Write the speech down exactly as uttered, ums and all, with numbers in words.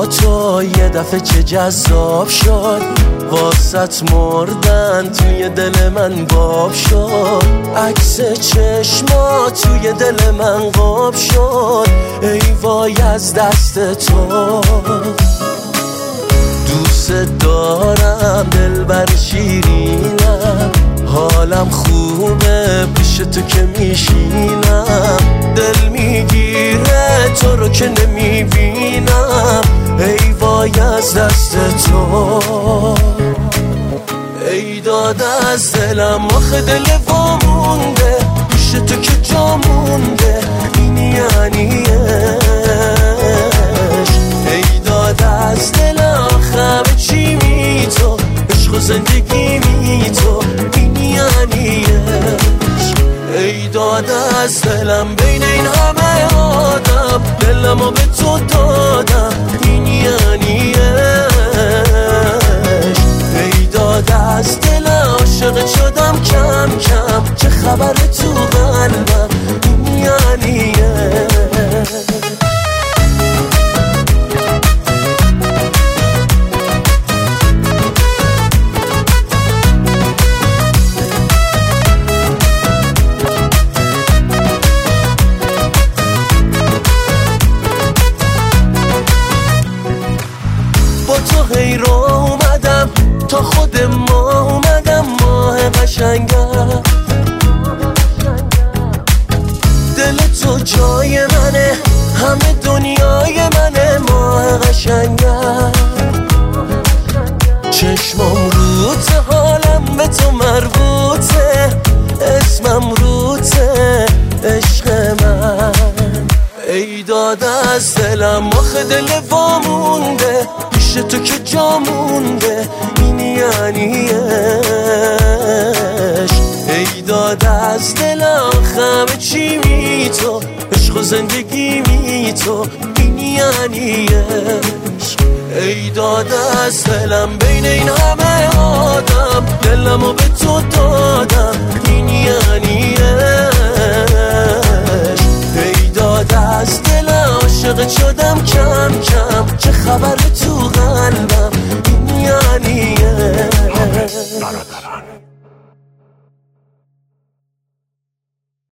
با تو یه دفعه چه جذاب شد، واسط مردن توی دل من باب شد، عکس چشما توی دل من قاب شد، ای وای از دست تو. دوست دارم دلبر شیرینم، حالم خوبه پیش تو که میشینم، دل میگیره تو رو که نمیبینم، ای وای از دست تو. ای داده از دلم آخه دل وامونده، پیش تو که جا مونده، این یعنی عشق. ای داده از دلم آخه به چی می تو، عشق و زندگی می تو، این یعنی عشق. ای داده از دلم بین این همه آدم، دلمو به تو دادم، این یعنی عشق. ای داده از دلم عاشق شدم کم کم، چه خبر تو قلبم، این یعنی عشق. تو هی رو اومدم تا خود ما اومدم، ماه قشنگم. دل تو جای منه، همه دنیای منه، ماه قشنگم. چشمم روته، حالم به تو مربوطه، اسمم روته، عشق من. ای داده از دلم آخه دل وامونده، پیش تو که جا مونده، این یعنی عشق. ای داده از دلم آخه به چی می تو، عشق و زندگی می تو، این یعنی عشق. ای داده از دلم بین این همه آدم، دلمو به تو دادم، این یعنی عشق. ای داده از دلم عاشق شدم کم کم، چه خبر تو قلبم، این یعنی عشق.